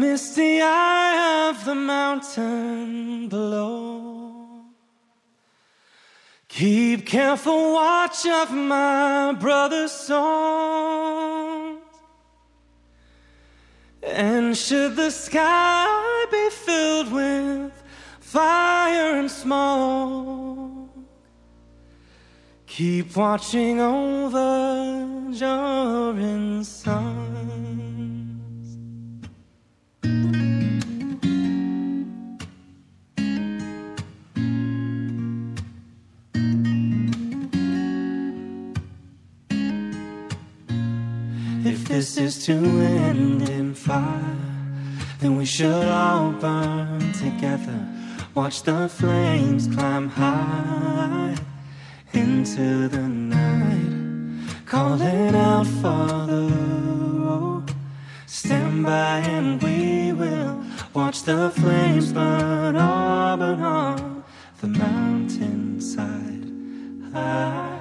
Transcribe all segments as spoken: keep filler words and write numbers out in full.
misty eye of the mountain below. Keep careful watch of my brother's songs. And should the sky be filled with fire and smoke, keep watching over Jorin's sons. If this is to end in fire, then we should all burn together. Watch the flames climb high into the night, calling out, Father, oh, stand by and we will watch the flames burn up and on the mountainside. High.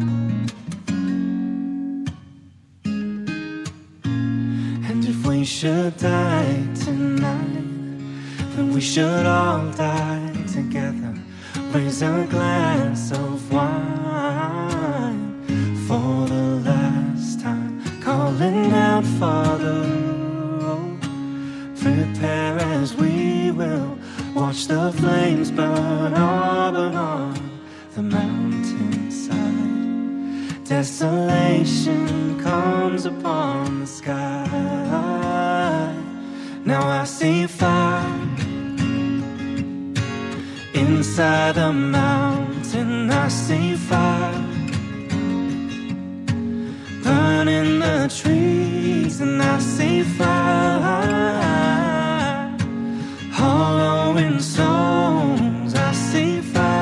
And if we should die tonight, then we should all die together. Raise a glass of wine for the last time, calling out, Father, oh, prepare as we will watch the flames burn up and on the mountainside. Desolation comes upon the sky. Now I see fire inside the mountain. I see fire burning the trees, and I see fire hollowing souls. I see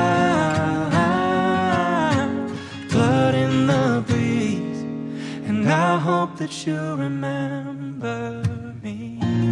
fire, blood in the breeze, and I hope that you remember me.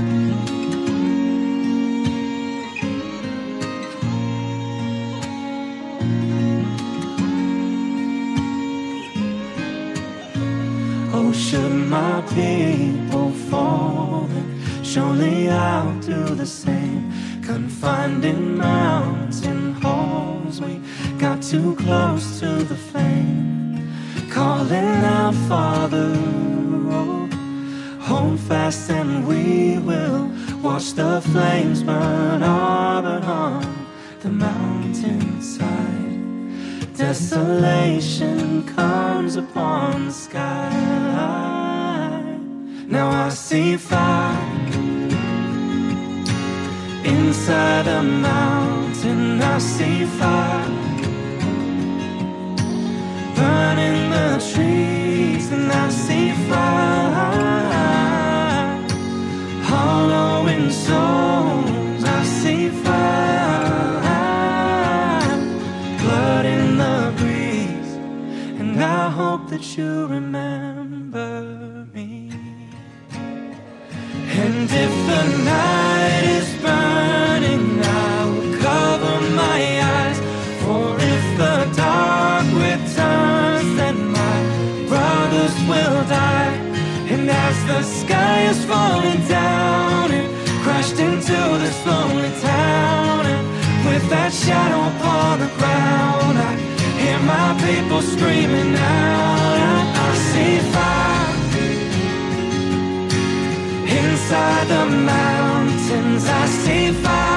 Oh, should my people fall, then surely I'll do the same. Confined in mountain halls, we got too close to the flame, calling out, Father, oh, hold fast and we will watch the flames burn up and on the mountainside. Desolation comes upon the sky. Now I see fire inside the mountain. I see fire burning the trees, and I see fire hollowing souls. I see fire, blood in the breeze, and I hope that you remember me. And if the night is burning, I will cover my eyes. For if the dark returns, then my brothers will die. And as the sky is falling down and crashed into this lonely town, and with that shadow upon the ground, I hear my people screaming out. I, I see fire inside the mountains. I see fire